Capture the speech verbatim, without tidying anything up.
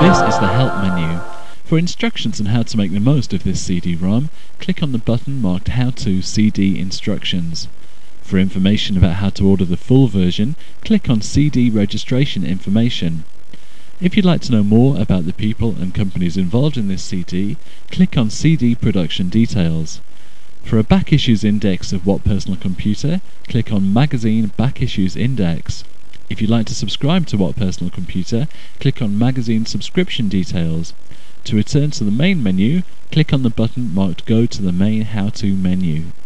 This is the Help menu. For instructions on how to make the most of this C D ROM, click on the button marked How to C D Instructions. For information about how to order the full version, click on C D Registration Information. If you'd like to know more about the people and companies involved in this C D, click on C D Production Details. For a back issues index of What Personal Computer, click on Magazine Back Issues Index. If you'd like to subscribe to What Personal Computer, click on Magazine Subscription Details. To return to the main menu, click on the button marked Go to the main How To menu.